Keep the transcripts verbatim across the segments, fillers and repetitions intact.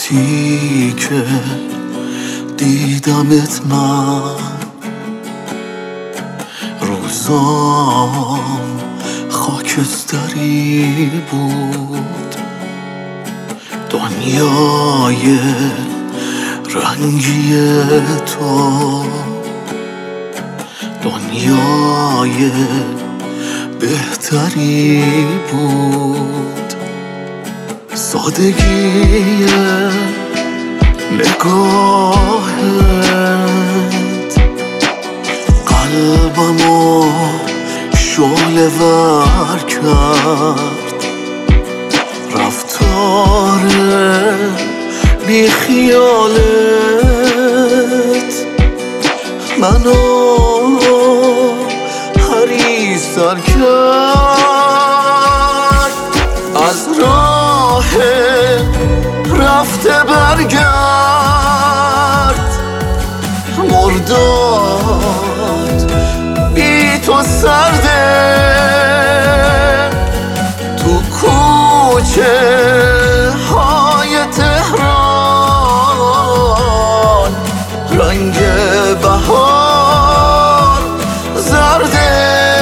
وقتی که دیدمت من روزام خاکستری بود، دنیای رنگی تو، دنیای بهتری بود. سادگی نگاهت قلبمو شعله ور کرد، رفتار بی خیالت منو حریص‌تر کرد. از راه رفته برگرد، مرداد بی تو سرده، تو کوچه های تهران رنگ بهار زرده.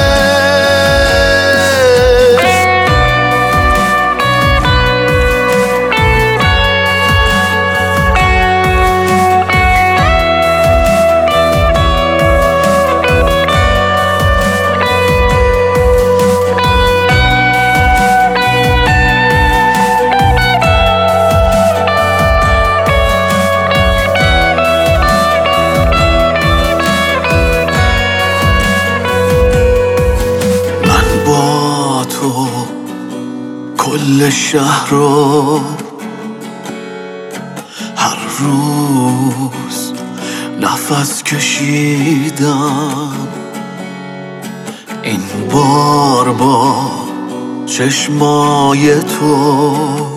کل شهر رو هر روز نفس کشیدم، این بار با چشمای تو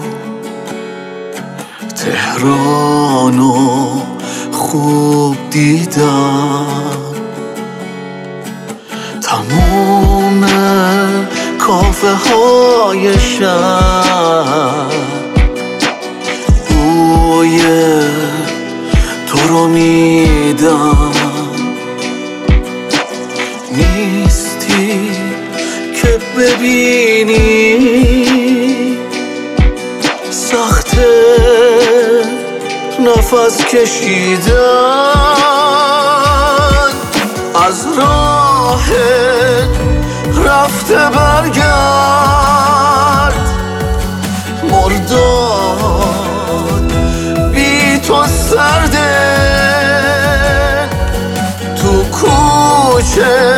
تهرانو خوب دیدم. تموم کافه های شهر بوی تو رو میدم، نیستی که ببینی سخته نفس کشیدن. از راه رفته برگرد، مرداد بی تو سرده، تو کوچه